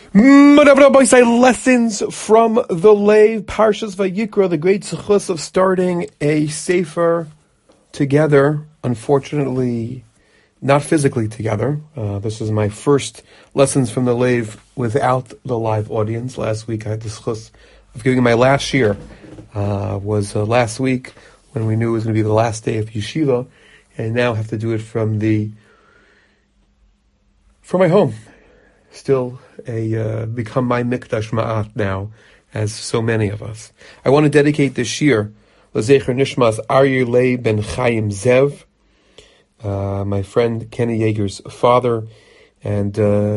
Lessons from the Lev, Parshas Vayikra, the great zechus of starting a sefer together. Unfortunately, not physically together. This is my first lessons from the Lev without the live audience. Last week I had the zechus of giving my last year. Was last week when we knew it was going to be the last day of yeshiva, and now I have to do it from my home. Still become my mikdash ma'at now, as so many of us. I want to dedicate this year L'zecher Nishmas Aryeh Leib ben Chaim Zev, my friend Kenny Yeager's father, and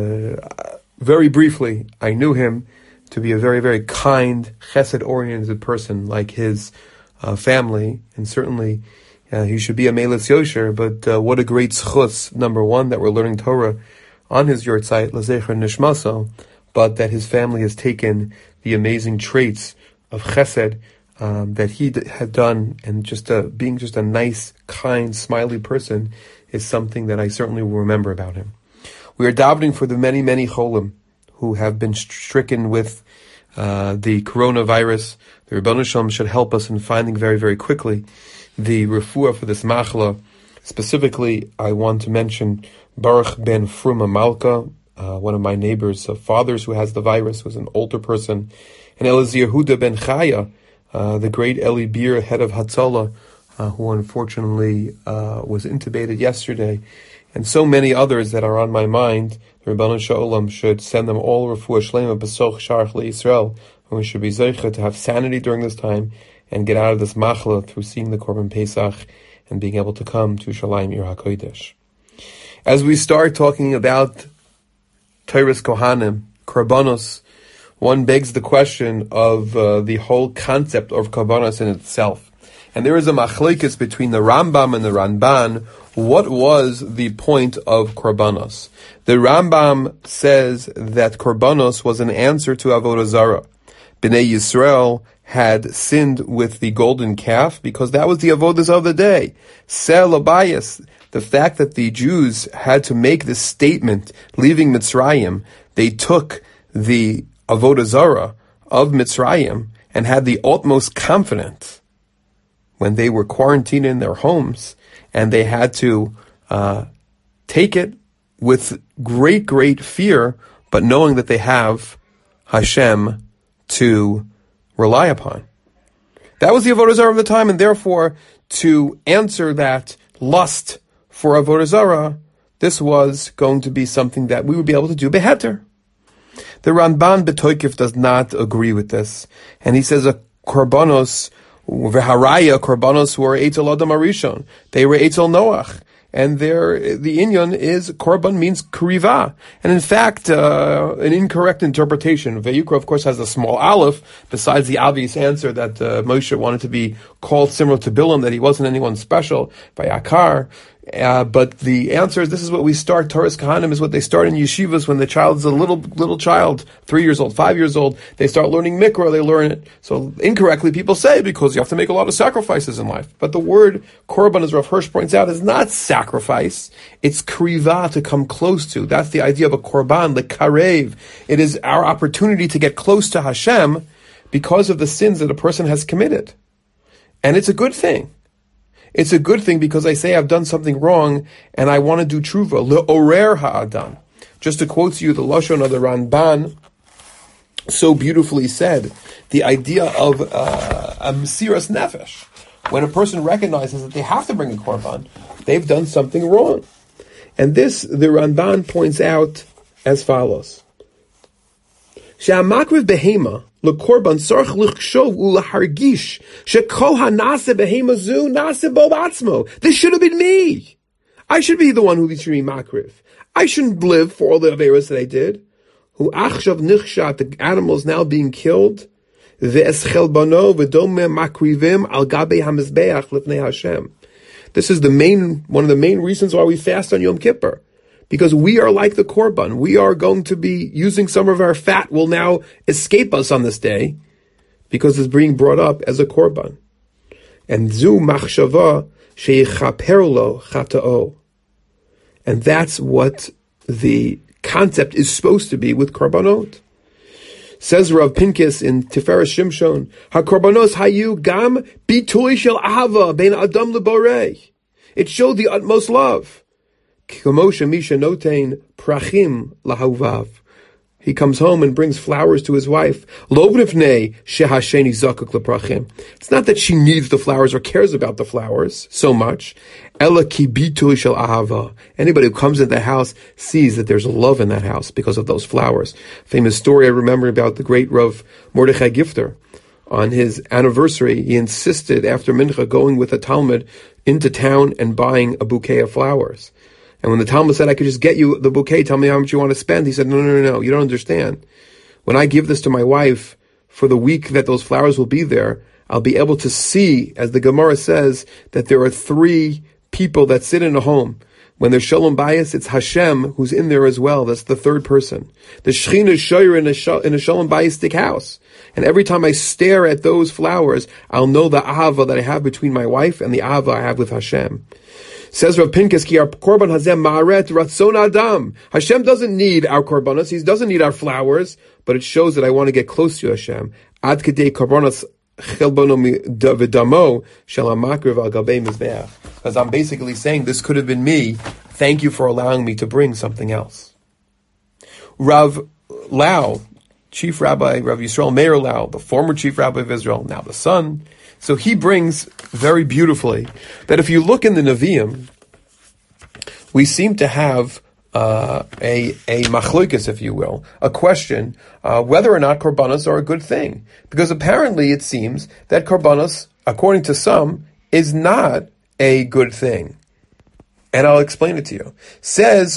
very briefly, I knew him to be a very, very kind, chesed-oriented person like his family, and certainly he should be a Meilus Yosher, but what a great zchus, number one, that we're learning Torah on his yurtzeit, L'zecher Nishmaso, but that his family has taken the amazing traits of chesed that he had done, and just being just a nice, kind, smiley person is something that I certainly will remember about him. We are davening for the many, many cholim who have been stricken with the coronavirus. The Rebbeinu Shalom should help us in finding very, very quickly the refuah for this machla. Specifically, I want to mention Baruch ben Fruma Malka, one of my neighbor's fathers who has the virus, who's an older person, and Elazar Yehuda ben Chaya, the great Eli Bir, head of Hatzalah, who unfortunately was intubated yesterday, and so many others that are on my mind. The Rebbeinu Shalom should send them all refuah shlema b'soch sharach leYisrael, and we should be zeicha to have sanity during this time and get out of this machla through seeing the Korban Pesach and being able to come to Shalayim Ir HaKodesh. As we start talking about Torah's Kohanim, Korbanos, one begs the question of the whole concept of Korbanos in itself. And there is a machlekes between the Rambam and the Ramban. What was the point of Korbanos? The Rambam says that Korbanos was an answer to Avodah Zarah. Bnei Yisrael had sinned with the golden calf because that was the avodas of the day. Sel abayis, the fact that the Jews had to make this statement, leaving Mitzrayim, they took the avodah zarah of Mitzrayim and had the utmost confidence when they were quarantined in their homes, and they had to take it with great, great fear, but knowing that they have Hashem to rely upon. That was the avodah zarah of the time, and therefore, to answer that lust for avodah zarah, this was going to be something that we would be able to do beheter. The Ramban B'Toikif does not agree with this, and he says a korbanos v'haraya korbanos were Eitzel Adam Arishon. They were Eitzel Noach. And the inyan is korban means kriva, and in fact, an incorrect interpretation. Vayikra, of course, has a small aleph. Besides the obvious answer that Moshe wanted to be called similar to Bilam, that he wasn't anyone special by Akar. But the answer is, this is what we start. Torah's Kohanim is what they start in yeshivas when the child is a little child, 3 years old, 5 years old. They start learning mikra, they learn it. So incorrectly people say, because you have to make a lot of sacrifices in life. But the word korban, as Rav Hirsch points out, is not sacrifice. It's kriva, to come close to. That's the idea of a korban, the karev. It is our opportunity to get close to Hashem because of the sins that a person has committed. And it's a good thing. It's a good thing because I say I've done something wrong and I want to do tshuva. Le'orer ha'adam. Just to quote to you the lashon of the Ramban, so beautifully said, the idea of a mesiras nefesh. When a person recognizes that they have to bring a korban, they've done something wrong. And this, the Ramban points out as follows. She'amakriv behema lekorban sarch lichshov ulahargish shekol hanase behema zu nase bo batzmo. This should have been me. I should be the one who should be makriv. I shouldn't live for all the averos that I did. Hu achshav nichshat, the animals now being killed. Ve'eschel bano v'dome makrivim al gabe hamizbeach lifnei Hashem. This is one of the main reasons why we fast on Yom Kippur. Because we are like the korban. We are going to be using some of our fat will now escape us on this day because it's being brought up as a korban. And zu machshava sheyichaper lo chata'o. And that's what the concept is supposed to be with korbanot. Says Rav Pincus in Tiferes Shimshon, HaKorbanos hayu gam bitui shel ahava bein adam leborei. It showed the utmost love. K'moshe misha notein prachim lahuvav. He comes home and brings flowers to his wife. Lo b'nifnei shehasheni zakuk leprachim. It's not that she needs the flowers or cares about the flowers so much. Ela ki bitui shel ahava. Anybody who comes into the house sees that there's love in that house because of those flowers. Famous story I remember about the great Rav Mordechai Gifter. On his anniversary, he insisted after Mincha going with a Talmud into town and buying a bouquet of flowers. And when the Talmud said, I could just get you the bouquet, tell me how much you want to spend, he said, no, you don't understand. When I give this to my wife, for the week that those flowers will be there, I'll be able to see, as the Gemara says, that there are 3 people that sit in a home. When there's Shalom Bayis, it's Hashem who's in there as well. That's the 3rd person. The Shechina is Shoyer in a Shalom Bayistic house. And every time I stare at those flowers, I'll know the ahava that I have between my wife and the ahava I have with Hashem. Says Rav Pincus, Ki our korban hazem ma'aret ratzon adam. Hashem doesn't need our korbanos. He doesn't need our flowers, but it shows that I want to get close to Hashem. Ad kedei korbanos chelbono v'damo shel hamakriv al gabei mizbeach. Because I'm basically saying this could have been me. Thank you for allowing me to bring something else. Rav Lau, Chief Rabbi Rav Yisrael Meir Lau, the former Chief Rabbi of Israel, now the son. So he brings very beautifully that if you look in the Nevi'im, we seem to have a machlokas, if you will, a question whether or not korbanos are a good thing. Because apparently it seems that korbanos, according to some, is not a good thing. And I'll explain it to you. Says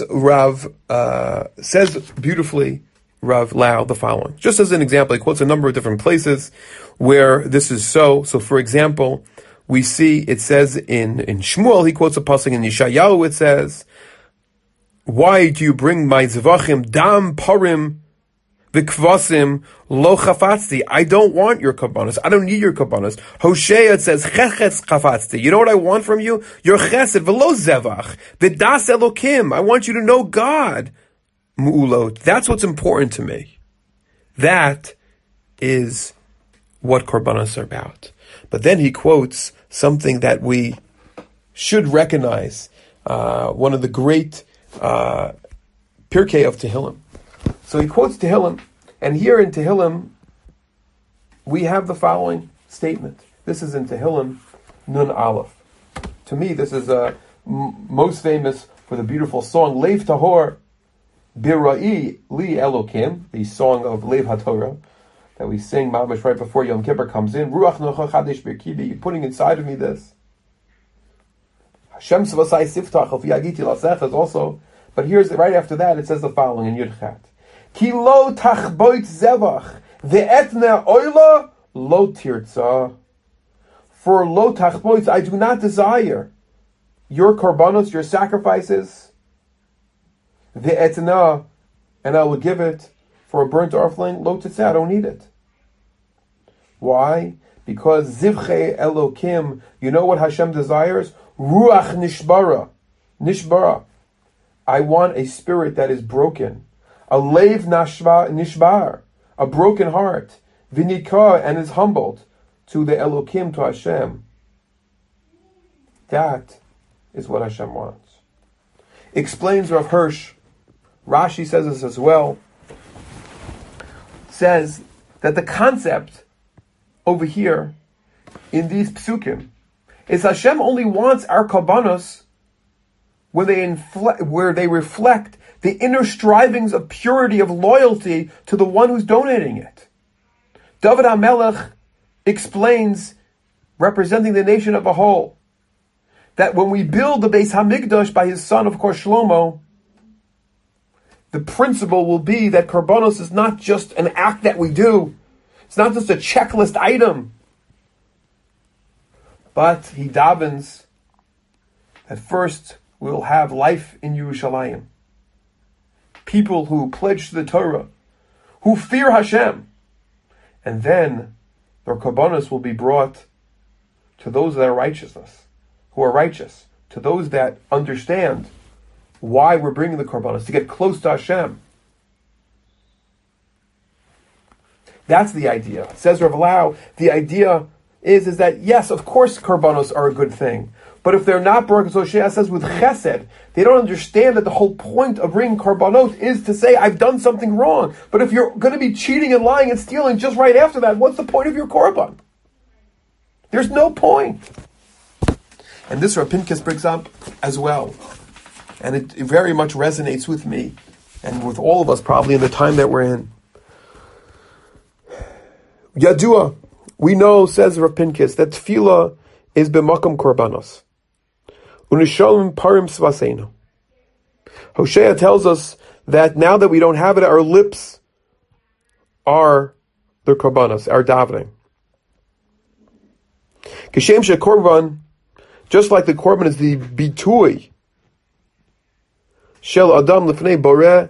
beautifully Rav Lau the following. Just as an example, he quotes a number of different places where this is so. So for example, we see it says in Shmuel, he quotes a pasuk in Yeshayahu, it says, why do you bring my zevachim dam parim v'kvasim lo chafatzti? I don't want your kabbanas. I don't need your kabbanas. Hosea, it says, cheches chafatzti. You know what I want from you? Your chesed v'lo zevach v'das elokim. I want you to know God. Mu'ulot. That's what's important to me. That is what korbanos are about. But then he quotes something that we should recognize, one of the great Pirkei of Tehillim. So he quotes Tehillim, and here in Tehillim, we have the following statement. This is in Tehillim, Nun Aleph. To me, this is most famous for the beautiful song, Lev Tahor, Birai Li Elokim, the song of Lev HaTorah, that we sing mamash right before Yom Kippur comes in. Ruach Nocha Chadesh Birkibi, you're putting inside of me this. Hashem Svasai Siftach Al Yagiti Lasech is also, but here's right after that, it says the following in Yud Chat. Ki lo tachboit zevach ve'etna oila lo tirtza. For lo tachboit, I do not desire your korbanos, your sacrifices, ve'etna, and I will give it for a burnt offering, lo tirtza, I don't need it. Why? Because zivche elokim, you know what Hashem desires? Ruach nishbara. I want a spirit that is broken. A leiv nishbar, a broken heart. Vinika, and is humbled to the Elokim, to Hashem. That is what Hashem wants. Explains Rav Hirsch. Rashi says this as well. Says that the concept over here in these psukim is Hashem only wants our korbanos where they reflect the inner strivings of purity, of loyalty to the one who's donating it. David HaMelech explains, representing the nation of a whole, that when we build the Beis HaMikdash by his son, of course, Shlomo, the principle will be that korbanos is not just an act that we do. It's not just a checklist item. But he davens that first we'll have life in Yerushalayim. People who pledge to the Torah, who fear Hashem. And then their korbanos will be brought to those that are who are righteous, to those that understand why we're bringing the korbanos, to get close to Hashem. That's the idea. Says Rav Lau, the idea is that, yes, of course korbanos are a good thing. But if they're not brought, so Shia says, with chesed, they don't understand that the whole point of bringing korbanot is to say, I've done something wrong. But if you're going to be cheating and lying and stealing just right after that, what's the point of your korban? There's no point. And this Rav Pinkus brings up as well. And it very much resonates with me and with all of us probably in the time that we're in. Yadua, we know, says Rav Pinkus, that tefillah is b'makom korbanos. Unishalom parim svaseinu. Hosea tells us that now that we don't have it, our lips are the korbanos, our davening. Kishem shekorban, just like the korban is the bitui shel adam lifnei boreh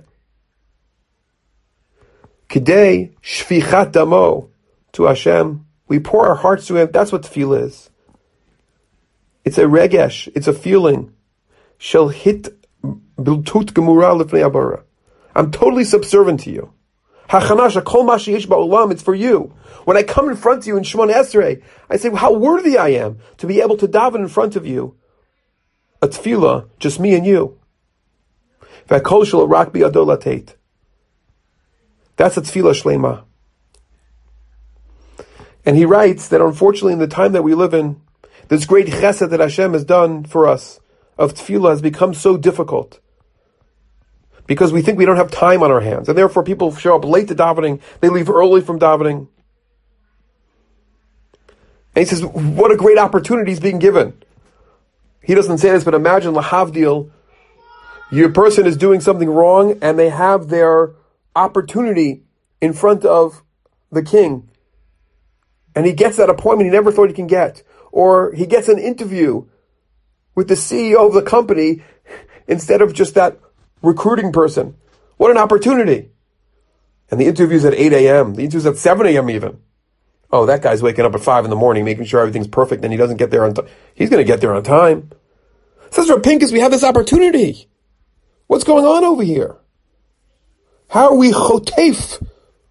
kidei shfichat damo to Hashem, we pour our hearts to Him. That's what tefillah is. It's a regesh. It's a feeling. Shel hit biltut gemura lifnei abara. I'm totally subservient to you. Hachanash kol ma sheyesh ba'olam. It's for you. When I come in front of you in Shemona Esrei, I say how worthy I am to be able to daven in front of you. A tefillah, just me and you. V'akol shel rak biyado latet. That's a tefillah shlema. And he writes that unfortunately in the time that we live in, this great chesed that Hashem has done for us of tefillah has become so difficult. Because we think we don't have time on our hands. And therefore people show up late to davening, they leave early from davening. And he says, what a great opportunity is being given. He doesn't say this, but imagine lahavdil, your person is doing something wrong and they have their opportunity in front of the king. And he gets that appointment he never thought he can get. Or he gets an interview with the CEO of the company instead of just that recruiting person. What an opportunity. And the interview's at 8 a.m. The interview's at 7 a.m. even. Oh, that guy's waking up at 5 in the morning, making sure everything's perfect, and he doesn't get there on time. He's going to get there on time. Says Rav Pinkus, we have this opportunity. What's going on over here? How are we chotef?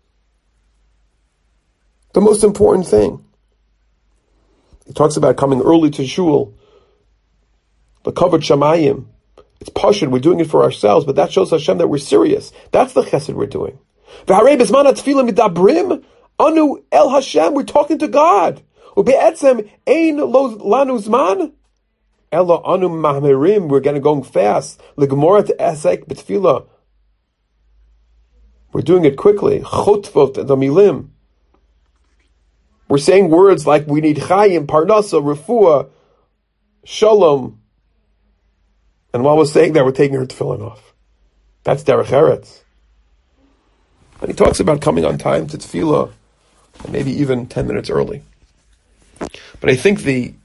The most important thing. He talks about coming early to shul. The covered shamayim. It's pashut. We're doing it for ourselves, but that shows Hashem that we're serious. That's the chesed we're doing. V'harei b'zman ha'tefillah midabrim anu el Hashem. We're talking to God. U'be'etzem ein lo lanu zman elo anu mahmerim. We're going fast. L'gemora esek b'tefillah. We're doing it quickly. Chotvot and milim. We're saying words like we need chayim, parnasa, refuah, shalom. And while we're saying that, we're taking her tefillin off. That's derech eretz. And he talks about coming on time to tefillah, and maybe even 10 minutes early. But I think the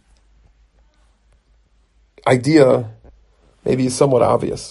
idea maybe is somewhat obvious.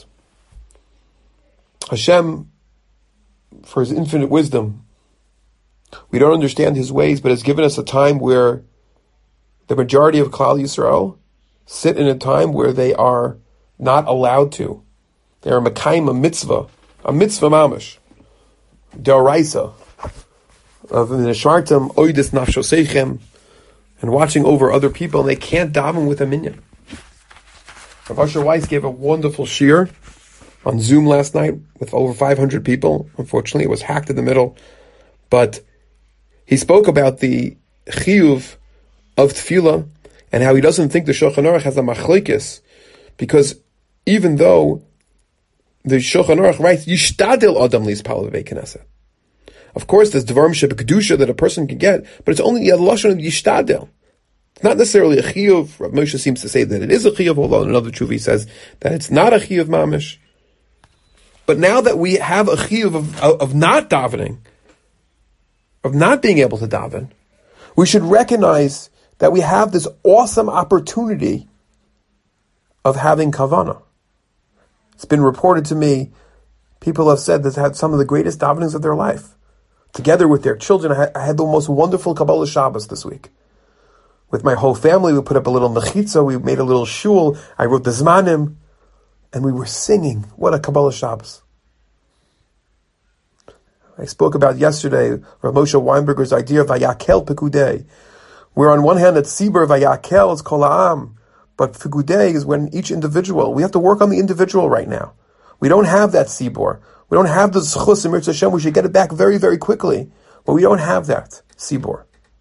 Hashem, for His infinite wisdom, we don't understand His ways, but has given us a time where the majority of Klal Yisrael sit in a time where they are not allowed to. They are mekayim a mitzvah mamish, deoraisa, of neshartem oidis nafshoseichem, and watching over other people, and they can't daven with a minyan. Rav Asher Weiss gave a wonderful shiur on Zoom last night with over 500 people. Unfortunately, it was hacked in the middle, but he spoke about the chiyuv of tefillah and how he doesn't think the Shulchan Aruch has a machlokes, because even though the Shulchan Aruch writes, Yishtadil Adam Lispal B'Beit Knesset. Of course, there's Dvarim Shebekadusha that a person can get, but it's only the lashon of Yishtadil. It's not necessarily a chiyuv. Rav Moshe seems to say that it is a chiyuv, although in another tshuva he says that it's not a chiyuv mamish. But now that we have a chiyuv of not davening, of not being able to daven, we should recognize that we have this awesome opportunity of having kavanah. It's been reported to me, people have said that they had some of the greatest davenings of their life. Together with their children, I had the most wonderful Kabbalah Shabbos this week. With my whole family, we put up a little mechitza, we made a little shul, I wrote the zmanim, and we were singing. What a Kabbalah Shabbos. I spoke about yesterday Rav Moshe Weinberger's idea of Vayakel Pekudei, where on one hand it's Sibur, Vayakel is Kol Ha'am, but Pekudei is when each individual, we have to work on the individual right now. We don't have that Sibur. We don't have the Zchus and Mirz Hashem. We should get it back very, very quickly. But we don't have that Sibur.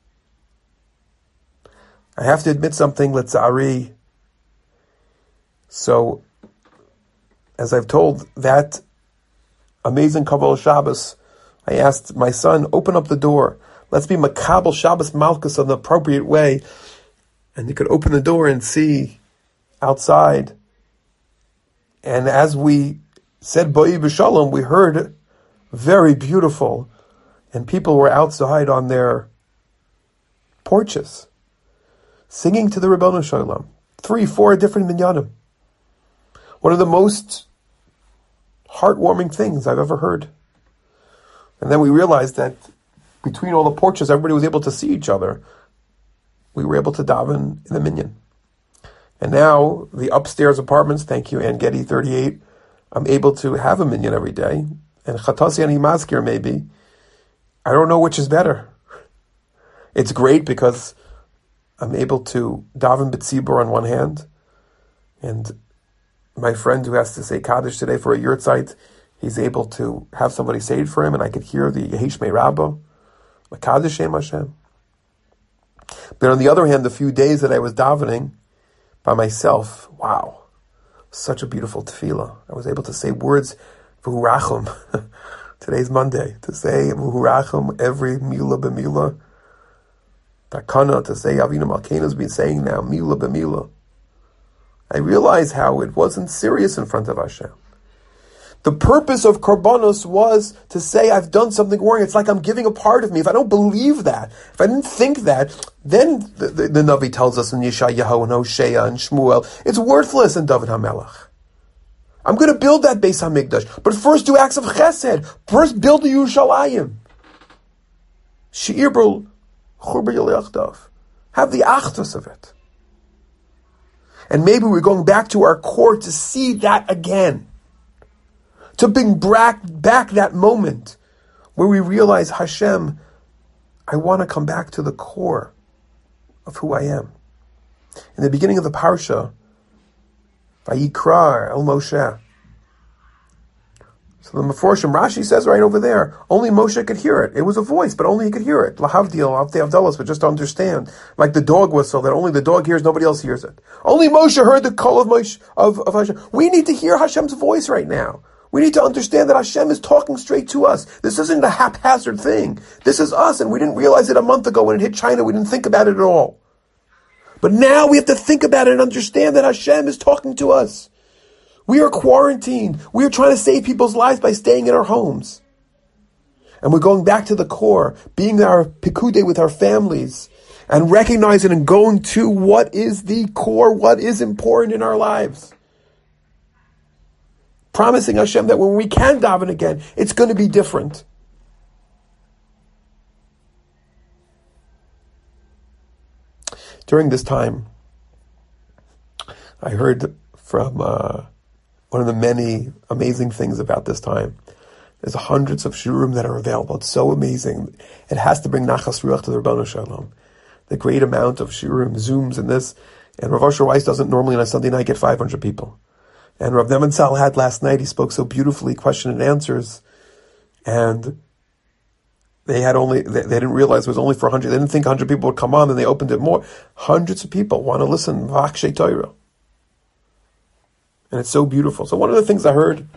I have to admit something, Letzari. So, as I've told that amazing Kabbalah Shabbos, I asked my son, open up the door. Let's be Makabel Shabbos Malchus in the appropriate way. And you could open the door and see outside. And as we said Boi B'Shalom, we heard very beautiful. And people were outside on their porches, singing to the Ribono Shel Olam. 3-4 different minyanim. One of the most heartwarming things I've ever heard. And then we realized that between all the porches, everybody was able to see each other. We were able to daven in the minyan. And now, the upstairs apartments, thank you, Ann Getty 38, I'm able to have a minyan every day. And Chatasi and Himaskir maybe. I don't know which is better. It's great because I'm able to daven b'tzibur on one hand, and my friend who has to say Kaddish today for a yurtzeit, he's able to have somebody say it for him, and I could hear the Yehi Shmei Rabbo, Kaddish Shem Hashem. But on the other hand, the few days that I was davening by myself, wow, such a beautiful tefillah. I was able to say words, V'hurachum. Today's Monday, to say V'hurachum every milah b'milah. Takana, to say Avinu Malkeinu has been saying now, milah b'milah. I realize how it wasn't serious in front of Hashem. The purpose of Korbanos was to say, I've done something wrong. It's like I'm giving a part of me. If I don't believe that, if I didn't think that, then the Navi tells us in Yeshayahu and Hosea and Shmuel, it's worthless in David HaMelech. I'm going to build that Beis HaMikdash. But first do acts of chesed. First build the Yerushalayim. She'ir b'l churba yaleachdav. Have the achdus of it. And maybe we're going back to our core to see that again. To bring back that moment where we realize, Hashem, I want to come back to the core of who I am. In the beginning of the parsha, Vayikra El Moshe. So the Meforshim, Rashi says right over there, only Moshe could hear it. It was a voice, but only he could hear it. Lahavdil, Avtei Avdalos, but just to understand. Like the dog whistle, that only the dog hears, nobody else hears it. Only Moshe heard the call of Moshe, of Hashem. We need to hear Hashem's voice right now. We need to understand that Hashem is talking straight to us. This isn't a haphazard thing. This is us, and we didn't realize it a month ago when it hit China. We didn't think about it at all. But now we have to think about it and understand that Hashem is talking to us. We are quarantined. We are trying to save people's lives by staying in our homes. And we're going back to the core, being our pikude with our families, and recognizing and going to what is the core, what is important in our lives. Promising Hashem that when we can daven again, it's going to be different. During this time, I heard from one of the many amazing things about this time. There's hundreds of shiurim that are available. It's so amazing. It has to bring nachas ruach to the Ribono Shel Olam. The great amount of shiurim, Zooms, and this. And Rav Asher Weiss doesn't normally on a Sunday night get 500 people. And Rav Nebenzahl had last night, he spoke so beautifully, question and answers. And they didn't realize it was only for 100. They didn't think 100 people would come on, and they opened it more. Hundreds of people want to listen. V'akshay Torah. And it's so beautiful. So one of the things I heard,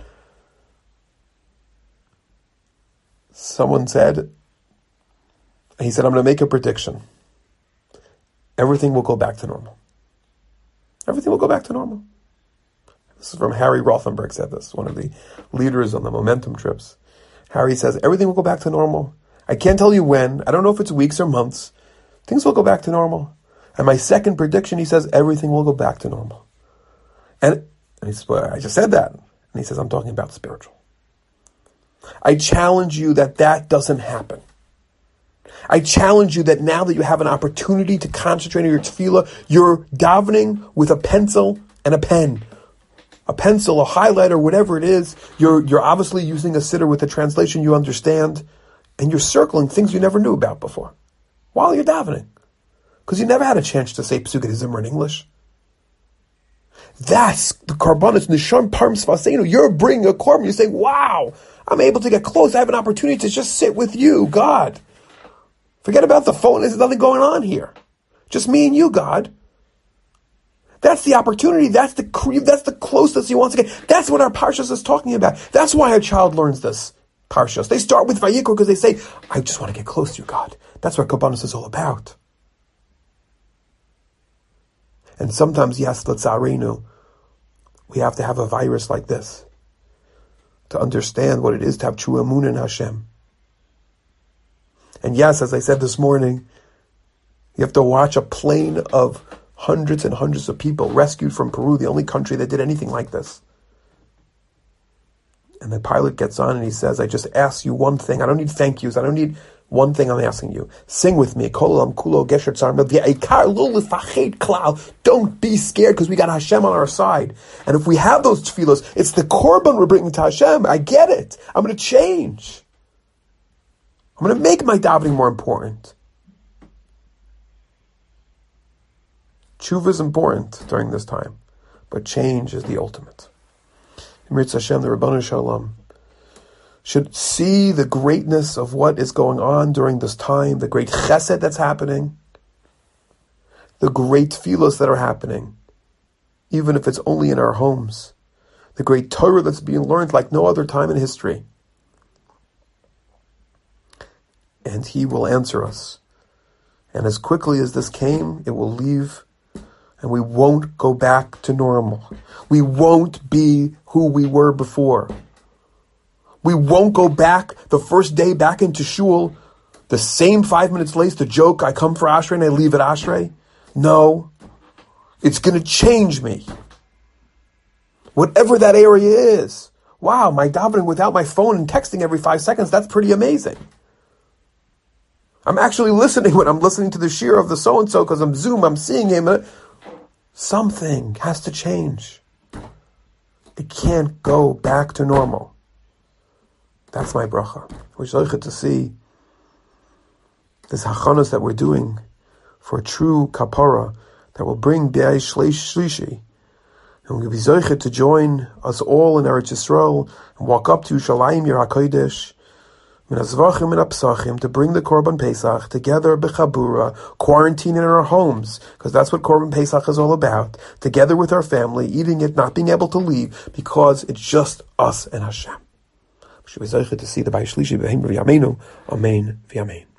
someone said, he said, I'm going to make a prediction. Everything will go back to normal. Everything will go back to normal. This is from Harry Rothenberg said this, one of the leaders on the Momentum trips. Harry says, everything will go back to normal. I can't tell you when. I don't know if it's weeks or months. Things will go back to normal. And my second prediction, he says, everything will go back to normal. And he says, well, I just said that. And he says, I'm talking about spiritual. I challenge you that doesn't happen. I challenge you that now that you have an opportunity to concentrate on your tefillah, you're davening with a pencil and a pen. A pencil, a highlighter, whatever it is. You're obviously using a siddur with a translation you understand. and you're circling things you never knew about before while you're davening, because you never had a chance to say Psukat Zimmer in English. That's the Karbanos Nisham Parm Svaseinu. You're bringing a korban. You say, wow, I'm able to get close. I have an opportunity to just sit with you, God. Forget about the phone. There's nothing going on here. Just me and you, God. That's the opportunity. That's the closest he wants to get. That's what our Parshas is talking about. That's why a child learns this Parshas. They start with Vayikra because they say, I just want to get close to you, God. That's what Karbanos is all about. And sometimes, yes, L'tzarenu, we have to have a virus like this to understand what it is to have true emunah in Hashem. And yes, as I said this morning, you have to watch a plane of hundreds and hundreds of people rescued from Peru, the only country that did anything like this. And the pilot gets on and he says, I just ask you one thing. I don't need thank yous. I don't need one thing. I'm asking you. Sing with me. Don't be scared because we got Hashem on our side. And if we have those tefillos, it's the korban we're bringing to Hashem. I get it. I'm going to change. I'm going to make my davening more important. Tshuva is important during this time, but change is the ultimate. Emir Hashem, the Rabbanu Shalom, should see the greatness of what is going on during this time, the great chesed that's happening, the great tefillos that are happening, even if it's only in our homes, the great Torah that's being learned like no other time in history. And He will answer us. And as quickly as this came, it will leave, and we won't go back to normal. We won't be who we were before. We won't go back the first day back into shul, the same 5 minutes late, the joke, I come for Ashrei and I leave at Ashrei. No, it's going to change me. Whatever that area is. Wow, my davening without my phone and texting every 5 seconds, that's pretty amazing. I'm actually listening when I'm listening to the shir of the so-and-so because I'm Zoom, I'm seeing him. Something has to change. It can't go back to normal. That's my bracha. We're zocheh to see this hachanos that we're doing for a true kapara that will bring B'yai Shlishi. And we'll be zocheh to join us all in Eretz Yisrael and walk up to Shalayim Yer HaKodesh, Min HaZvachim and HaPsachim, to bring the Korban Pesach together b'chabura, quarantining in our homes, because that's what Korban Pesach is all about, together with our family, eating it, not being able to leave, because it's just us and Hashem. Should be zocheh to see the B'yai Shlishi b'Hem V'Yameinu. Amen v'Yamein.